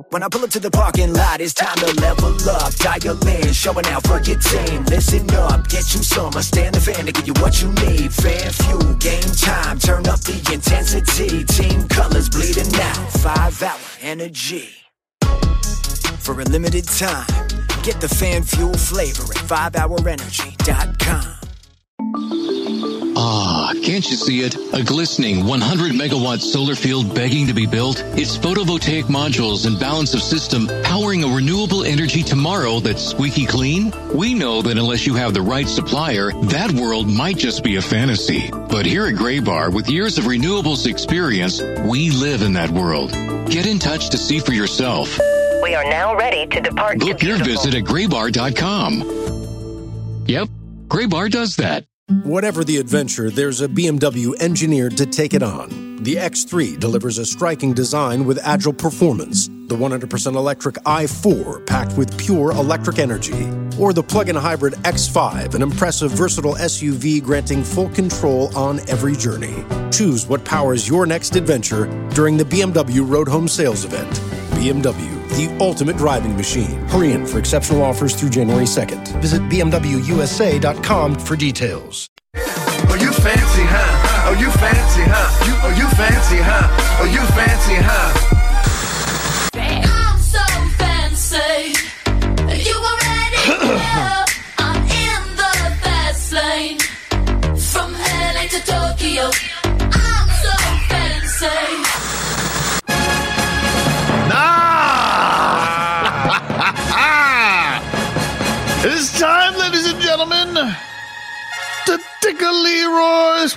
When I pull up to the parking lot, it's time to level up. Dial in, showing out for your team. Listen up, get you some. Stand the fan to give you what you need. Fan fuel, game time, turn up the intensity. Team colors bleeding out, 5-hour energy. For a limited time, get the fan fuel flavor at 5hourenergy.com. Ah, can't you see it? A glistening 100-megawatt solar field begging to be built? It's photovoltaic modules and balance of system powering a renewable energy tomorrow that's squeaky clean? We know that unless you have the right supplier, that world might just be a fantasy. But here at Graybar, with years of renewables experience, we live in that world. Get in touch to see for yourself. We are now ready to depart. Book your visit at graybar.com. Yep, Graybar does that. Whatever the adventure, there's a BMW engineered to take it on. The X3 delivers a striking design with agile performance. The 100% electric i4 packed with pure electric energy. Or the plug-in hybrid X5, an impressive versatile SUV granting full control on every journey. Choose what powers your next adventure during the BMW Road Home Sales Event. BMW, the ultimate driving machine. Hurry in for exceptional offers through January 2nd. Visit BMWUSA.com for details. Oh, you fancy, huh? Oh, you fancy, huh? Oh, you fancy, huh? Oh, you fancy, huh? I'm so fancy. You already know I'm in the fast lane. From LA to Tokyo, I'm so fancy. It's time, ladies and gentlemen, to tickle Leroy's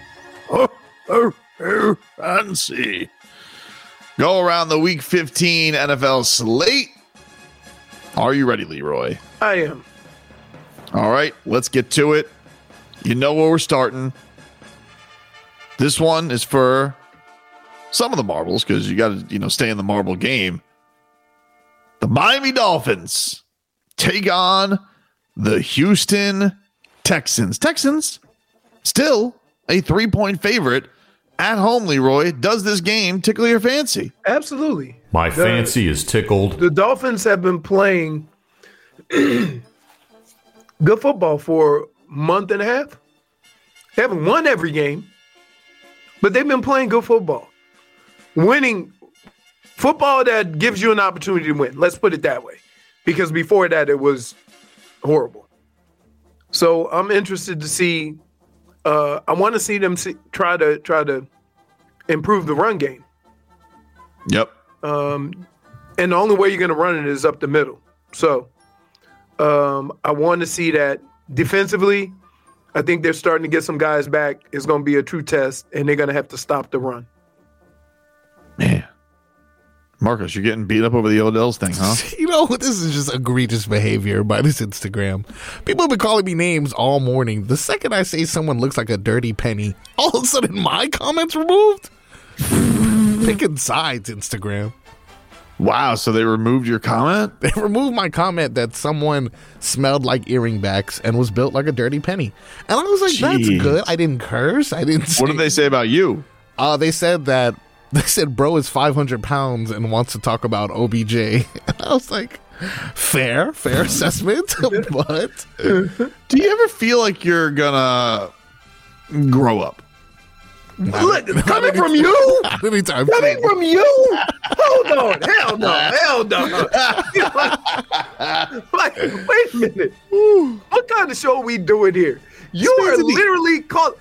fancy. Go around the Week 15 NFL slate. Are you ready, Leroy? I am. All right, let's get to it. You know where we're starting. This one is for some of the marbles because you got to, stay in the marble game. The Miami Dolphins take on the Houston Texans. Texans still a 3-point favorite at home, Leroy. Does this game tickle your fancy? Absolutely. My fancy is tickled. The Dolphins have been playing good football for a month and a half. They haven't won every game, but they've been playing good football. Winning football that gives you an opportunity to win. Let's put it that way. Because before that, it was horrible. So I'm interested to see. I want to see them try to improve the run game. Yep. And the only way you're going to run it is up the middle. So I want to see that defensively. I think they're starting to get some guys back. It's going to be a true test, and they're going to have to stop the run. Man. Marcus, you're getting beat up over the Odell's thing, huh? This is just egregious behavior by this Instagram. People have been calling me names all morning. The second I say someone looks like a dirty penny, all of a sudden my comments removed? Picking sides, Instagram. Wow, so they removed your comment? They removed my comment that someone smelled like earringbacks and was built like a dirty penny. And I was like, That's good. I didn't curse. I didn't say. What did they say about you? They said bro is 500 pounds and wants to talk about OBJ. And I was like, fair assessment. But do you ever feel like you're gonna grow up? Look, coming from you? Anytime coming from you? Hold on. Hell no. Like, wait a minute. What kind of show are we doing here? You are literally called...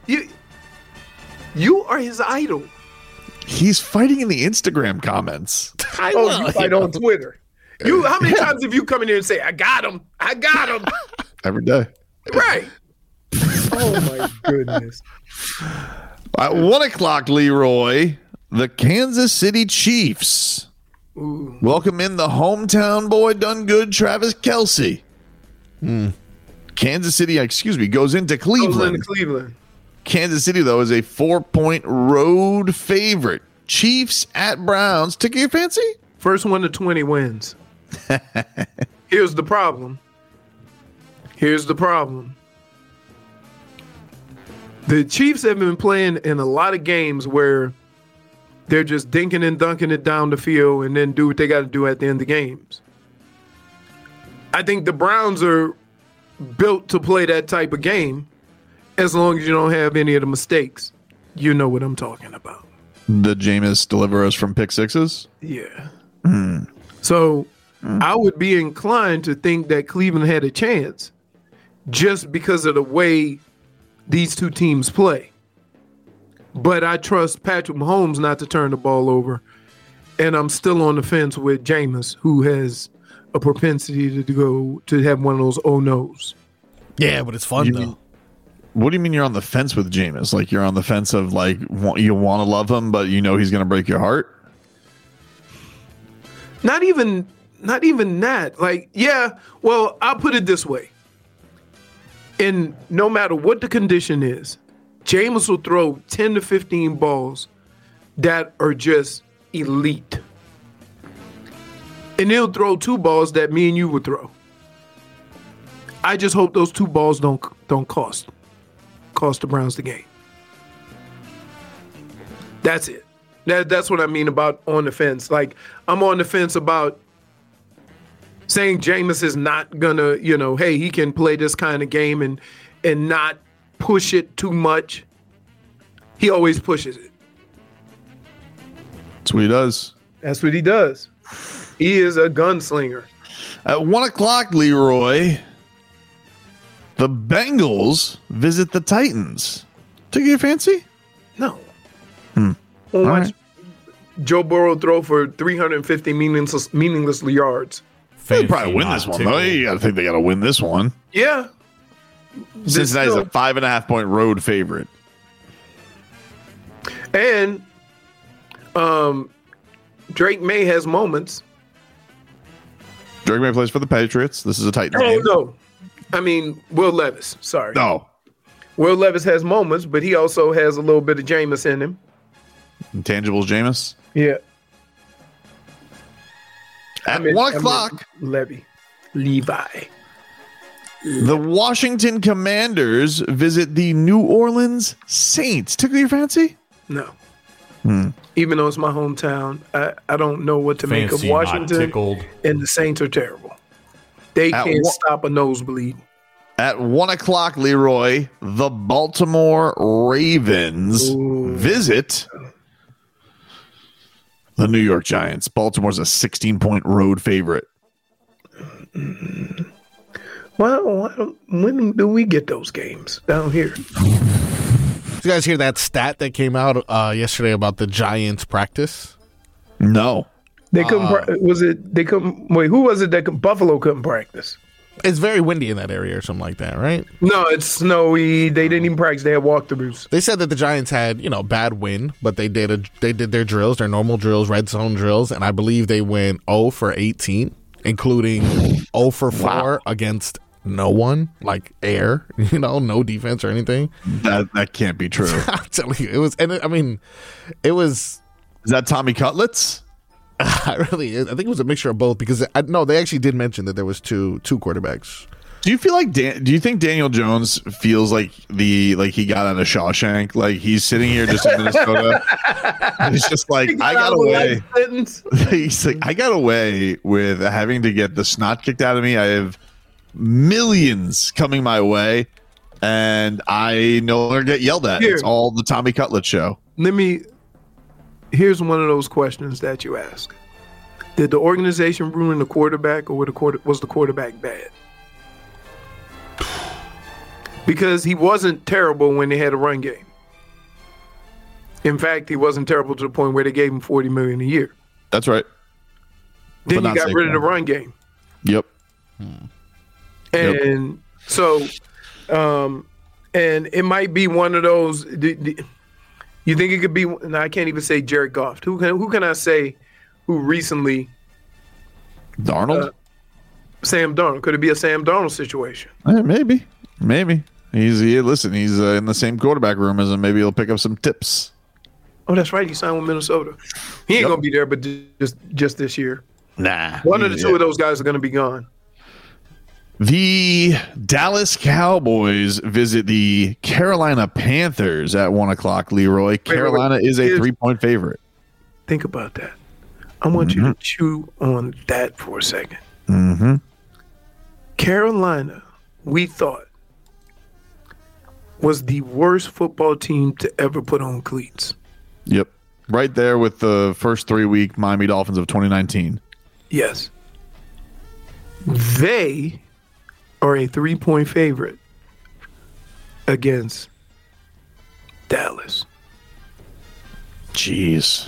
You are his idol. He's fighting in the Instagram comments. You fight on Twitter. How many times have you come in here and say, I got him. Every day. Right. Oh, my goodness. At 1 o'clock, Leroy, the Kansas City Chiefs welcome in the hometown boy done good, Travis Kelce. Kansas City, goes into Cleveland. Kansas City, though, is a 4-point road favorite. Chiefs at Browns. Tickle your fancy? First 1 to 20 wins. Here's the problem. The Chiefs have been playing in a lot of games where They're just dinking and dunking it down the field and then do what they got to do at the end of games. I think the Browns are built to play that type of game as long as you don't have any of the mistakes. You know what I'm talking about. The Jameis deliver us from pick sixes? Yeah. So I would be inclined to think that Cleveland had a chance just because of the way these two teams play. But I trust Patrick Mahomes not to turn the ball over. And I'm still on the fence with Jameis, who has a propensity to have one of those oh-no's. Yeah, but it's fun, though. What do you mean you're on the fence with Jameis? Like you're on the fence of like you want to love him, but you know he's going to break your heart? Not even that. Like, yeah, well, I'll put it this way. And no matter what the condition is, Jameis will throw 10 to 15 balls that are just elite. And he'll throw 2 balls that me and you would throw. I just hope those 2 balls don't cost the Browns the game. That's it. That's what I mean about on the fence. Like, I'm on the fence about saying Jameis is not gonna, hey, he can play this kind of game and not push it too much. He always pushes it. That's what he does. That's what he does. He is a gunslinger. At 1:00, Leroy, the Bengals visit the Titans. Take your fancy? No. We'll watch Joe Burrow throw for 350 meaningless yards. They'll probably win this one, though. You got to think they got to win this one. Yeah. Cincinnati's a 5.5-point road favorite. And Drake May has moments. Drake May plays for the Patriots. This is a Titans Oh, game. no. I mean, Will Levis. Sorry. No. Will Levis has moments, but he also has a little bit of Jameis in him. Intangibles, Jameis. Yeah. At 1:00, Levi. The Washington Commanders visit the New Orleans Saints. Tickle your fancy? No. Even though it's my hometown, I don't know what to make of Fancy, not Washington. tickled. And the Saints are terrible. They can't stop a nosebleed. At 1:00, Leroy, the Baltimore Ravens visit the New York Giants. Baltimore's a 16-point road favorite. Well, when do we get those games down here? Did you guys hear that stat that came out yesterday about the Giants practice? No. They couldn't. They couldn't. Wait, who was it that Buffalo couldn't practice? It's very windy in that area or something like that, right? No, it's snowy. They didn't even practice. They had walkthroughs. They said that the Giants had, bad wind, but they did their drills, their normal drills, red zone drills, and I believe they went 0 for 18, including 0 for 4 against no one, like air, no defense or anything. That can't be true. I'm telling you, it was, and it was. Is that Tommy Cutlets? I think it was a mixture of both because they actually did mention that there was two quarterbacks. Do you feel like do you think Daniel Jones feels like he got out of Shawshank? Like he's sitting here just in Minnesota. And it's just like I got away. He's like, I got away with having to get the snot kicked out of me. I have millions coming my way, and I no longer get yelled at. It's all the Tommy Cutlets show. Here's one of those questions that you ask. Did the organization ruin the quarterback, or was the quarterback bad? Because he wasn't terrible when they had a run game. In fact, he wasn't terrible to the point where they gave him $40 million a year. That's right. Then you got rid of the run game. Yep. And so, and it might be one of those. You think it could be? No, I can't even say Jared Goff. Who can I say? Who recently? Darnold. Sam Darnold. Could it be a Sam Darnold situation? Maybe. He's in the same quarterback room as him. Maybe he'll pick up some tips. Oh, that's right. He signed with Minnesota. He ain't gonna be there, but just this year. Nah. One of the two of those guys are gonna be gone. The Dallas Cowboys visit the Carolina Panthers at 1:00, Leroy. Carolina is a 3-point favorite. Think about that. I want you to chew on that for a second. Mm-hmm. Carolina, we thought, was the worst football team to ever put on cleats. Yep. Right there with the first 3-week Miami Dolphins of 2019. Yes. They are a 3-point favorite against Dallas. Jeez.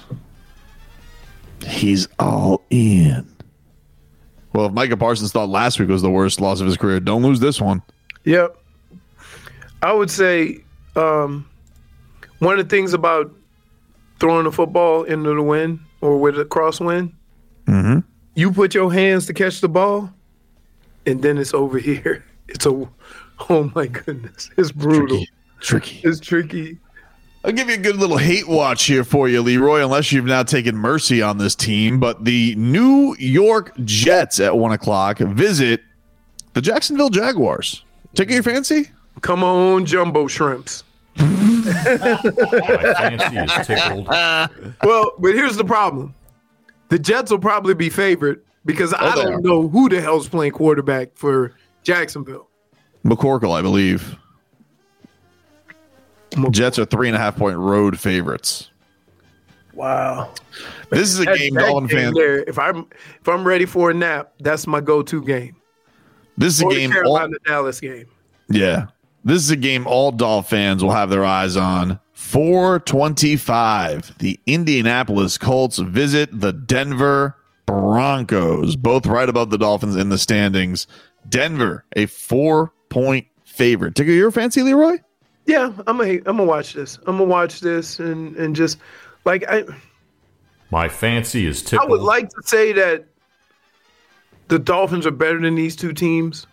He's all in. Well, if Micah Parsons thought last week was the worst loss of his career, don't lose this one. Yep. I would say one of the things about throwing the football into the wind or with a crosswind, you put your hands to catch the ball, and then it's over here. Oh my goodness. It's brutal. Tricky. It's tricky. I'll give you a good little hate watch here for you, Leroy, unless you've now taken mercy on this team. But the New York Jets at 1 o'clock visit the Jacksonville Jaguars. Tickle your fancy? Come on, jumbo shrimps. My fancy is tickled. Well, but here's the problem. The Jets will probably be favored because I they don't are. know who the hell's playing quarterback for Jacksonville. McCorkle, I believe. Jets are 3.5-point road favorites. Wow. This is a game Dolphin fans. There, if I'm ready for a nap, that's my go-to game. This is a Or the game. Carolina Dallas game. Yeah. This is a game all Dolphin fans will have their eyes on. 4:25. The Indianapolis Colts visit the Denver Broncos. Both right above the Dolphins in the standings. Denver, a 4-point favorite. Tickle your fancy, Leroy? Yeah, I'm gonna watch this. I'm gonna watch this and just like My fancy is I tickled. would like to say that the Dolphins are better than these two teams.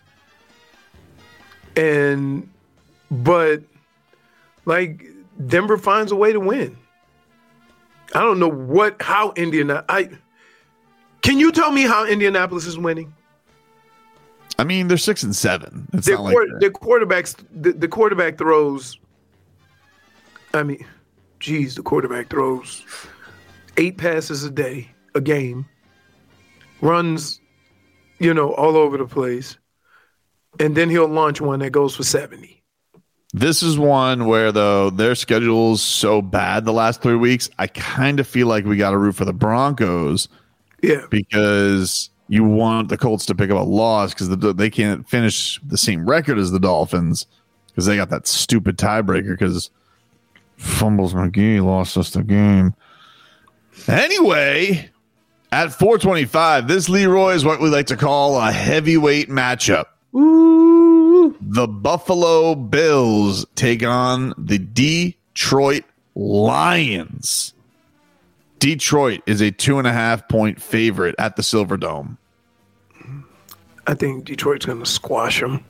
But like Denver finds a way to win. I don't know how can you tell me how Indianapolis is winning? I mean, they're 6-7. It's Their not like their quarterbacks, the quarterback throws. I mean, geez, the quarterback throws 8 passes a game, runs, all over the place, and then he'll launch one that goes for 70. this is one where, though, their schedule's so bad the last 3 weeks, I kind of feel like we got to root for the Broncos. Yeah. Because you want the Colts to pick up a loss because they can't finish the same record as the Dolphins because they got that stupid tiebreaker because Fumbles McGee lost us the game. Anyway, at 4:25, this, Leroy, is what we like to call a heavyweight matchup. Ooh. The Buffalo Bills take on the Detroit Lions. Detroit is a 2.5-point favorite at the Silverdome. I think Detroit's going to squash them.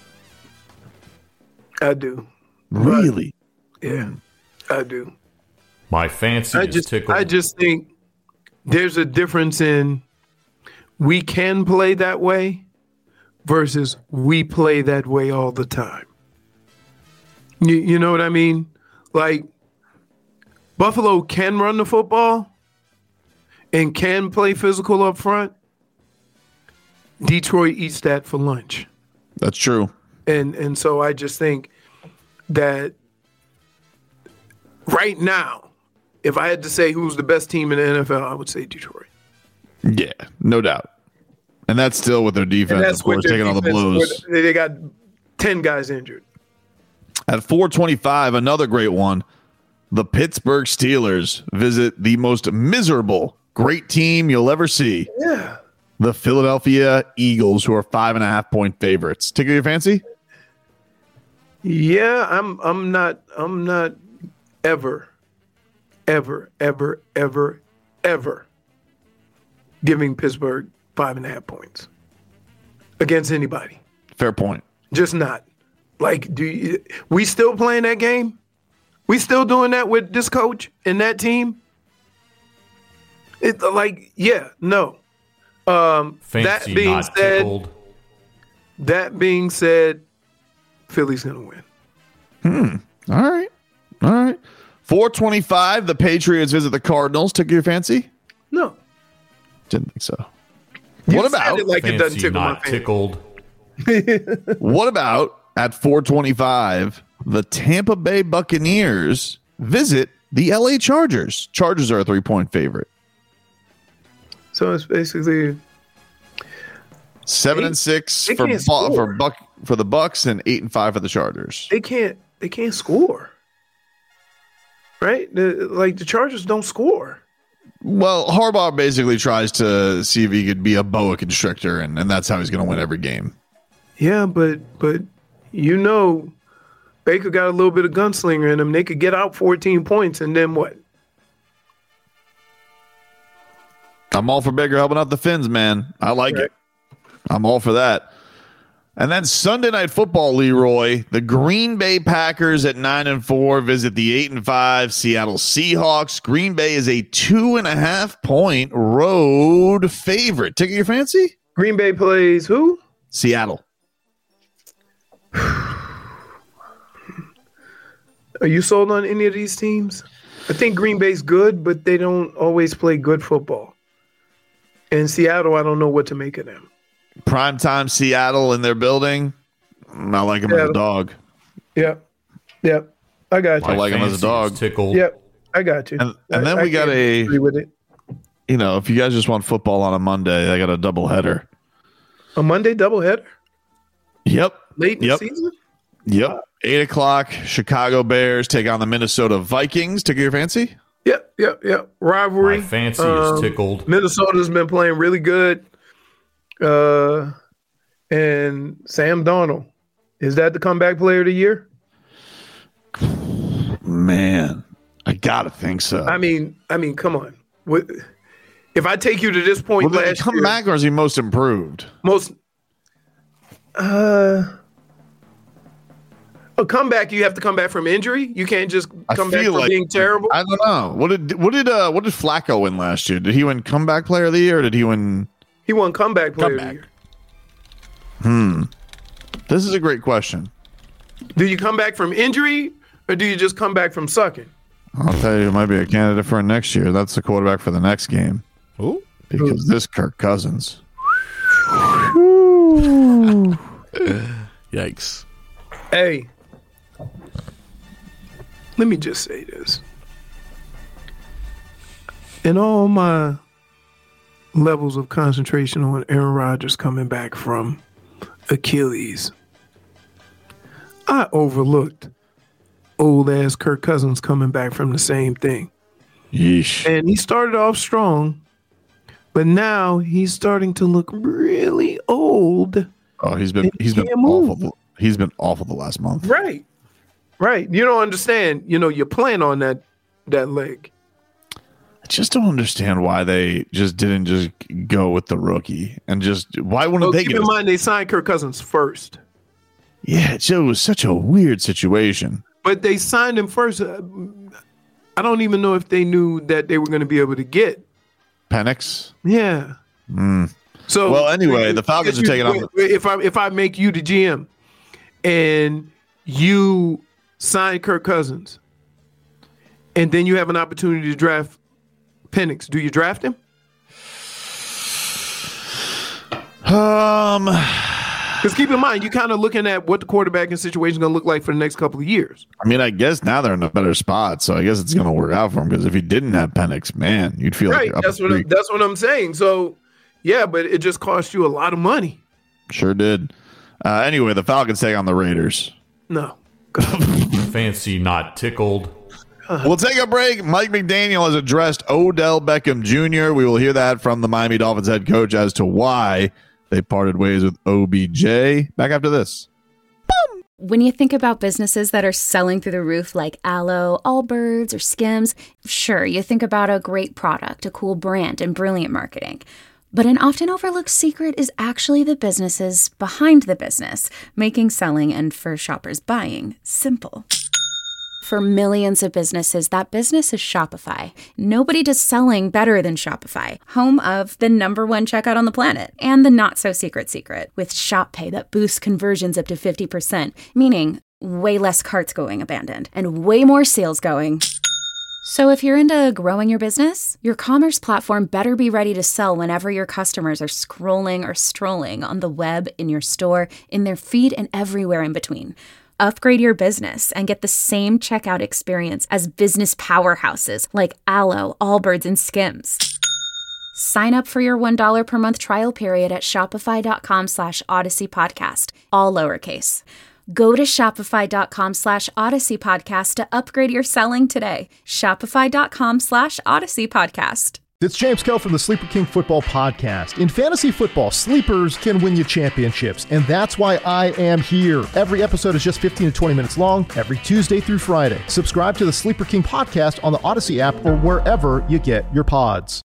I do. Really? Yeah, I do. My fancy is tickled. I just think there's a difference in we can play that way versus we play that way all the time. You know what I mean? Like, Buffalo can run the football and can play physical up front. Detroit eats that for lunch. That's true. And so I just think that right now, if I had to say who's the best team in the NFL, I would say Detroit. Yeah, no doubt. And that's still with their defense, of course, taking all the blows. They got 10 guys injured. At 4:25, another great one. The Pittsburgh Steelers visit the most miserable great team you'll ever see. Yeah. The Philadelphia Eagles, who are 5.5-point favorites. Tickle your fancy? Yeah, I'm not ever giving Pittsburgh 5.5 points against anybody. Fair point. Just not. Like, we still playing that game? We still doing that with this coach and that team? It's like, yeah, no. Fancy that being not said, tickled. that being said, Philly's gonna win. All right. 4:25, 425, the Patriots visit the Cardinals. Took your fancy? No. Didn't think so. You What said about it like it doesn't Fancy tickle my not fancy. tickled. what about at 425, the Tampa Bay Buccaneers visit the LA Chargers. Chargers are a 3-point favorite. So it's basically 7-6 they for can't score. for the Bucks and 8-5 for the Chargers. they can't score. Right? The Chargers don't score. Well, Harbaugh basically tries to see if he could be a boa constrictor, and that's how he's going to win every game. Yeah, but Baker got a little bit of gunslinger in him. They could get out 14 points, and then what? I'm all for Baker helping out the Finns, man. I like it. I'm all for that. And then Sunday Night Football, Leroy, the Green Bay Packers at 9-4 visit the 8-5 Seattle Seahawks. Green Bay is a 2.5-point road favorite. Ticket your fancy? Green Bay plays who? Seattle. Are you sold on any of these teams? I think Green Bay's good, but they don't always play good football. And Seattle, I don't know what to make of them. Primetime Seattle in their building. I like him as a dog. Yep. I got you. I like him as a dog. Tickled. Yep. I got you. And then we got agree with it. if you guys just want football on a Monday, I got a doubleheader. A Monday doubleheader? Yep. Late in the season? Yep. 8 o'clock, Chicago Bears take on the Minnesota Vikings. Take your fancy? Yep. Rivalry. My fancy is tickled. Minnesota's been playing really good. And Sam Darnold. Is that the comeback player of the year? Man, I gotta think so. I mean, come on. If I take you to this point Did he last come year, back or is he most improved? A comeback, you have to come back from injury. You can't just come back from being terrible. I don't know. What did Flacco win last year? Did he win comeback player of the year or did he win? He won comeback player of the year. This is a great question. Do you come back from injury or do you just come back from sucking? I'll tell you, it might be a candidate for next year. That's the quarterback for the next game. Ooh. Because this Kirk Cousins. Yikes. Hey, let me just say this. In all my levels of concentration on Aaron Rodgers coming back from Achilles, I overlooked old ass Kirk Cousins coming back from the same thing. Yeesh. And he started off strong, but he's starting to look really old. Oh, he's been awful. He's been awful the last month. Right. You don't understand. You plan on that leg. I just don't understand why they just didn't just go with the rookie and why wouldn't they keep in mind they signed Kirk Cousins first. Yeah, it was such a weird situation. But they signed him first. I don't even know if they knew that they were going to be able to get Penix. Yeah. So well, anyway, the Falcons are taking on. If I make you the GM and you sign Kirk Cousins, and then you have an opportunity to draft Penix, do you draft him? Because keep in mind, you're kind of looking at what the quarterbacking situation is going to look like for the next couple of years. I mean, I guess now they're in a better spot, so I guess it's going to work out for them. Because if you didn't have Penix, man, you'd feel like you're up that's what I'm saying. So, yeah, but it just cost you a lot of money. Sure did. Anyway, the Falcons take on the Raiders. No. Fancy not tickled. We'll take a break. Mike McDaniel has addressed Odell Beckham Jr. We will hear that from the Miami Dolphins head coach as to why they parted ways with OBJ. Back after this. When you think about businesses that are selling through the roof like Aloe, Allbirds, or Skims, sure, you think about a great product, a cool brand, and brilliant marketing. But an often overlooked secret is actually the businesses behind the business, making selling and for shoppers buying simple. For millions of businesses, that business is Shopify. Nobody does selling better than Shopify, home of the #1 checkout on the planet, and the not-so-secret secret, with Shop Pay that boosts conversions up to 50%, meaning way less carts going abandoned, and way more sales going So if you're into growing your business, your commerce platform better be ready to sell whenever your customers are scrolling or strolling on the web, in your store, in their feed, and everywhere in between. Upgrade your business and get the same checkout experience as business powerhouses like Allo, Allbirds, and Skims. Sign up for your $1 per month trial period at shopify.com/Odyssey Podcast, all lowercase. Go to shopify.com/Odyssey Podcast to upgrade your selling today. Shopify.com/Odyssey Podcast. It's James Kell from the Sleeper King Football Podcast. In fantasy football, sleepers can win you championships, and that's why I am here. Every episode is just 15 to 20 minutes long, every Tuesday through Friday. Subscribe to the Sleeper King Podcast on the Odyssey app or wherever you get your pods.